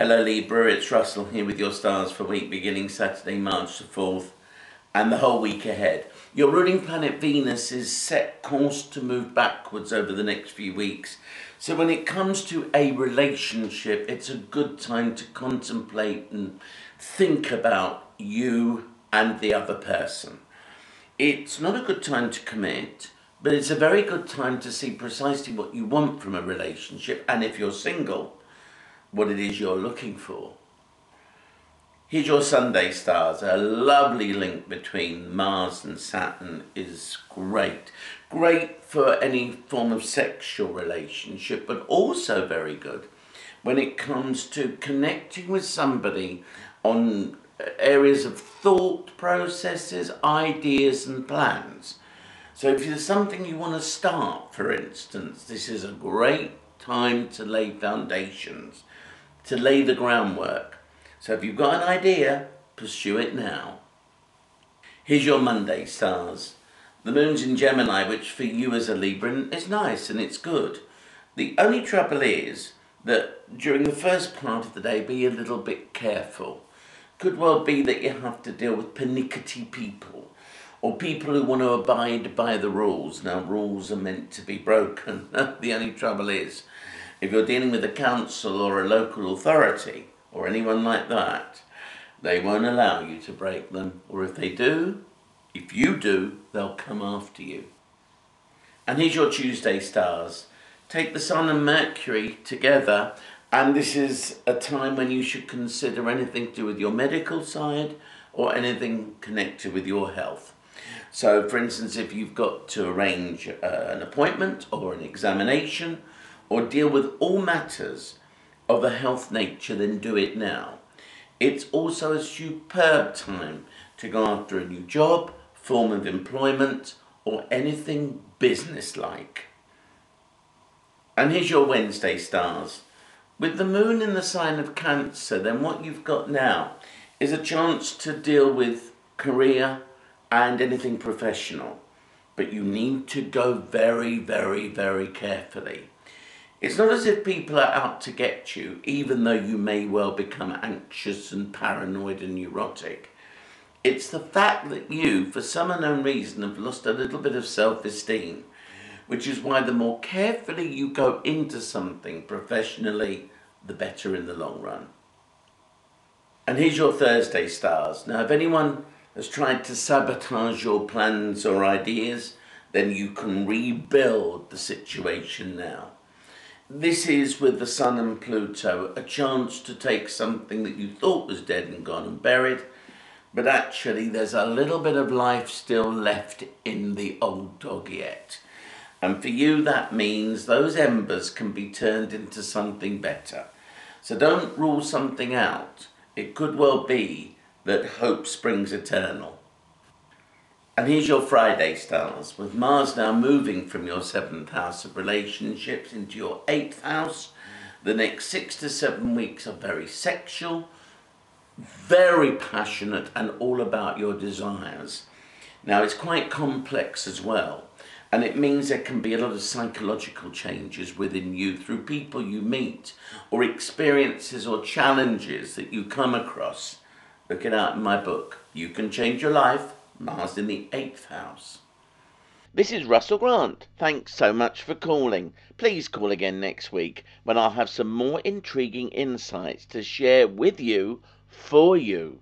Hello Libra, it's Russell here with your stars for week beginning Saturday, March the 4th and the whole week ahead. Your ruling planet Venus is set course to move backwards over the next few weeks. So when it comes to a relationship, it's a good time to contemplate and think about you and the other person. It's not a good time to commit, but it's a very good time to see precisely what you want from a relationship, and if you're single, what it is you're looking for. Here's your Sunday stars. A lovely link between Mars and Saturn is great. Great for any form of sexual relationship, but also very good when it comes to connecting with somebody on areas of thought processes, ideas and plans. So if there's something you want to start, for instance, this is a great time to lay foundations, to lay the groundwork. So if you've got an idea, pursue it now. Here's your Monday stars. The moon's in Gemini, which for you as a Libran is nice and it's good. The only trouble is that during the first part of the day, be a little bit careful. Could well be that you have to deal with pernickety people, or people who want to abide by the rules. Now, rules are meant to be broken. The only trouble is, if you're dealing with a council or a local authority, or anyone like that, they won't allow you to break them. Or if they do, if you do, they'll come after you. And here's your Tuesday stars. Take the Sun and Mercury together, and this is a time when you should consider anything to do with your medical side or anything connected with your health. So, for instance, if you've got to arrange an appointment or an examination or deal with all matters of a health nature, then do it now. It's also a superb time to go after a new job, form of employment, or anything business-like. And here's your Wednesday stars. With the moon in the sign of Cancer, then what you've got now is a chance to deal with career and anything professional. But you need to go very, very, very carefully. It's not as if people are out to get you, even though you may well become anxious and paranoid and neurotic. It's the fact that you, for some unknown reason, have lost a little bit of self-esteem, which is why the more carefully you go into something professionally, the better in the long run. And here's your Thursday stars. Now, if anyone has tried to sabotage your plans or ideas, then you can rebuild the situation now. This is, with the Sun and Pluto, a chance to take something that you thought was dead and gone and buried, but actually there's a little bit of life still left in the old dog yet. And for you, that means those embers can be turned into something better. So don't rule something out. It could well be that hope springs eternal. And here's your Friday stars. With Mars now moving from your 7th house of relationships into your 8th house, the next 6 to 7 weeks are very sexual, very passionate, and all about your desires. Now, it's quite complex as well, and it means there can be a lot of psychological changes within you through people you meet, or experiences or challenges that you come across. Look it out in my book, You Can Change Your Life, Mars in the 8th house. This is Russell Grant. Thanks so much for calling. Please call again next week when I'll have some more intriguing insights to share with you, for you.